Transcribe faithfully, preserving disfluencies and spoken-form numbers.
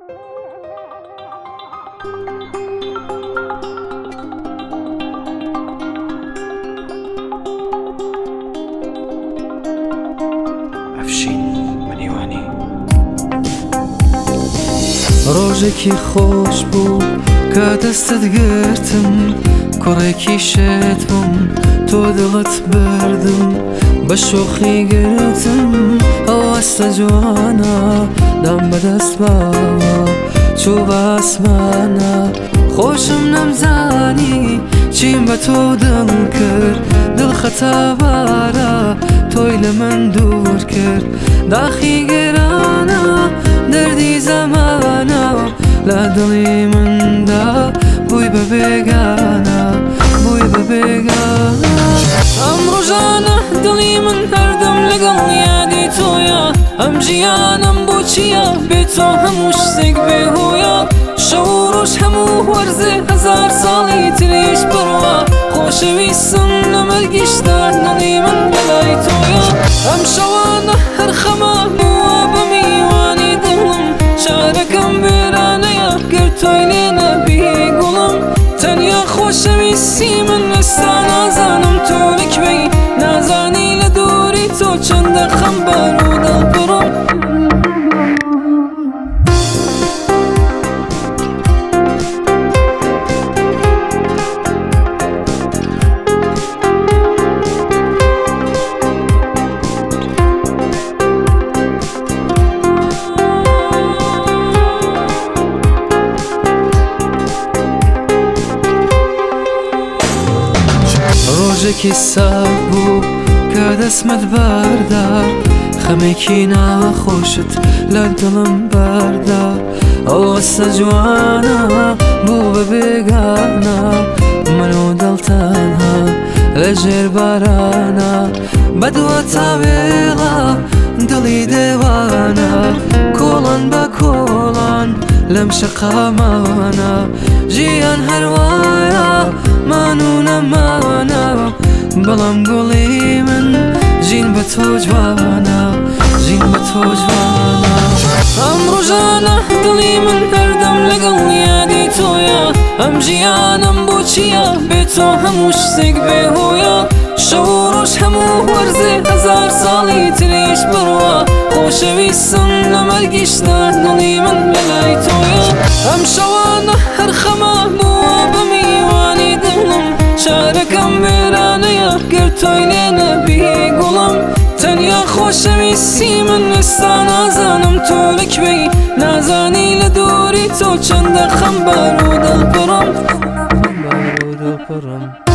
ڕۆژێکی خۆش بوو کە دەستت گرتم، کوڕێکی شێت بووم تۆ دڵت بردم، بە شۆخی گرتم ئەو ئەستە جوانە، دام بەدەست باوە چوو بە ئاسمانە، خۆشم نەمزانی چیم بە تۆ دڵ کرد، دڵ خەتابارە تۆی لە من دوور کرد، داخی گرانە دەردی زەمانە لە دڵی مندا بووی بە بێگانە، بووی بە بێگانە. ئەم ڕۆژانە دڵی من هەردەم لەگەڵ یادی تۆیە، ئەم ژیانم بۆ چییە بێ تۆ هەموو شتێک بێهۆیە، شەو و ڕۆژ هەموو وەرزێ هەزار ساڵی تریش بڕوا، خۆشەویستم لە مەرگیشدا دڵی من بەلای تۆیە، ئەم شەوانە هەر خەمە بووە بە میوانی دڵم، شارەکەم وێرانەیە گەر تۆی لێ نەبی گوڵم، تەنیا خۆشەویستی من ئێستا نازانم تۆ لەکوێی، نازانی لە دووری تۆ چەندە خەمبار و دڵپڕم. ڕۆژێکی ساغ بوو کە دەستمت بەردا، خەمێکی ناخۆشت لە دڵم بەردا، ئەو ئەستە جوانە بوو بە بێگانە، من و دڵ تەنها لە ژێر بارانە، بەدووە تاوێڵە دڵی دێوانە، کۆڵان بە کۆڵان لەم شەقامانە، ژیان هەروایە مان و نەمانە، بەڵام گوڵی من ژین بە تۆ جوانە، ژین بە تۆ جوانە. ئەم ڕۆژانە دڵی من هەردەم لەگەڵ یادی تۆیە، ئەم ژیانم بۆ چییە بێ تۆ هەموو شتێک بێهۆیە، شەو و ڕۆژ هەموو وەرزێ هەزار ساڵی تریش بڕوا، خۆشەویستم لە مەرگیشدا دڵی من بەلای تۆیە، ئەم شەوانە هەر خەمە بووە بە میوانی دڵم، شارەکەم وێرانەیە گەر تۆی لێ نەبی گوڵم، تەنیا خۆشەویستی من ئێستا نازانم تۆ لەکوێی، نازانی لە دووری تۆ چەندە خەمبار و دڵپڕم.